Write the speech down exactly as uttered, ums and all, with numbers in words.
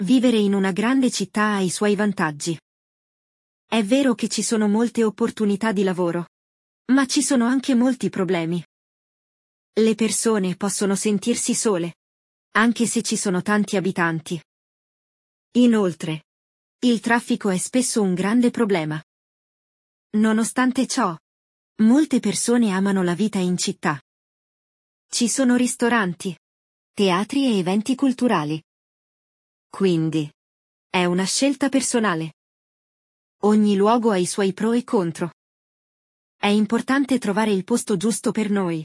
Vivere in una grande città ha i suoi vantaggi. È vero che ci sono molte opportunità di lavoro. Ma ci sono anche molti problemi. Le persone possono sentirsi sole, anche se ci sono tanti abitanti. Inoltre, il traffico è spesso un grande problema. Nonostante ciò, molte persone amano la vita in città. Ci sono ristoranti, teatri e eventi culturali. Quindi, è una scelta personale. Ogni luogo ha i suoi pro e contro. È importante trovare il posto giusto per noi.